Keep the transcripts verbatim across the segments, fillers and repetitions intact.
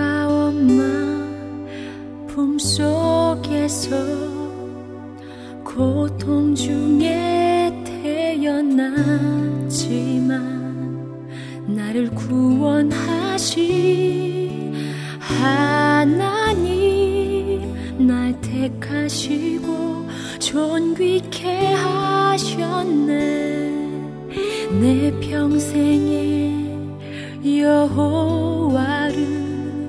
엄마 품속에서 고통 중에 태어났지만 나를 구원하신 하나님, 날 택하시고 존귀케 하셨네. 내 평생에 여호와를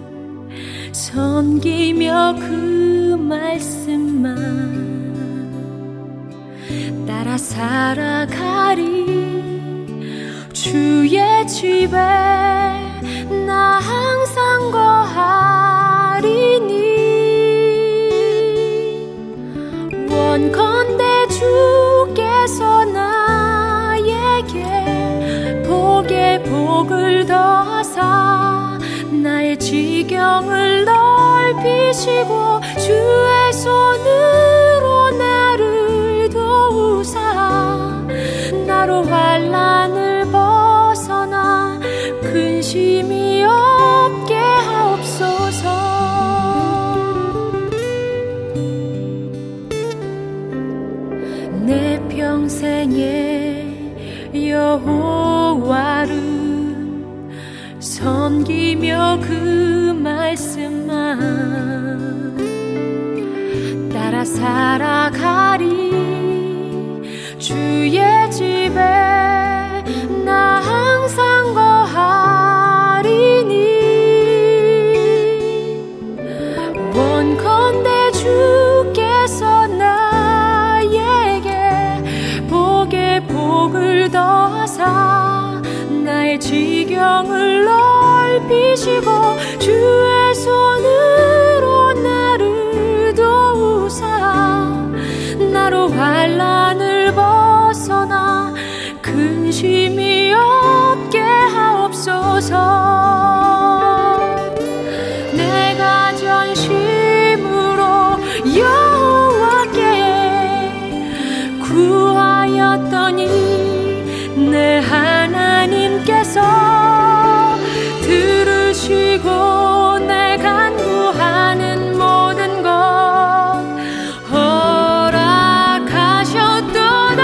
섬기며 그 말씀만 따라 살아가리. 주의 집에 나 항상 거하리니. 원컨대 주께서 나에게 복에 복을 더하사 나의 지경을 넓히시고 주의 손으로 나를 도우사 나로 환난을 벗어나 근심이 없게 하옵소서. 내 평생에 여호와를 섬기며 그 말씀만 따라 살아가리. 주의 집에 나 항상 거하리니. 원컨대 주께서 나에게 복에 복을 더하사 나의 지경을 넓히시고 주의 손으로 나를 도우사 나로 환난을 벗어나 근심이 없게 하옵소서. 내가 전심으로 여호와께 구하였더니 내 하나님께서 들으시고 내 간구하는 모든 것 허락하셨도다.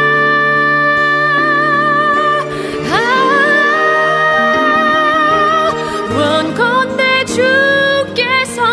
아, 원컨대 주께서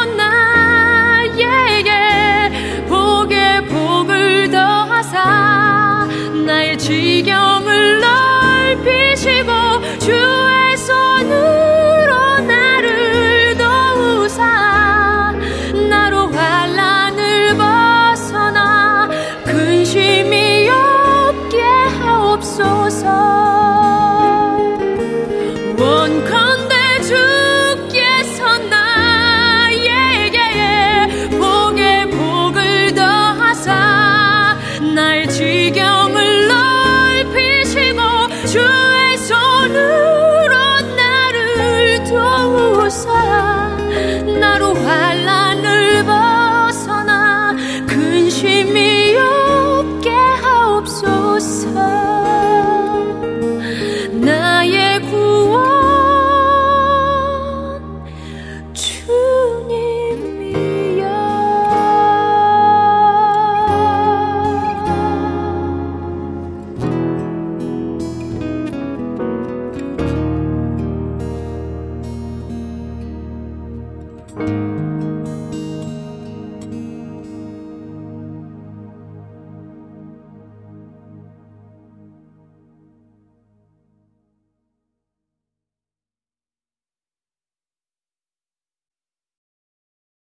나에게 복에 복을 더하사 나의 지경을 넓히시고 주의 손으로 나를 도우사 나로 환난을 벗어나 근심이 없게 하옵소서. 원컨대 주께서 나에게 복에 복을 더하사 나의 지경을 넓히시고 주의 손으로 나를 도우사 나로 환난을 벗어나 근심이 없게 하옵소서. 나의 구원 주님이여.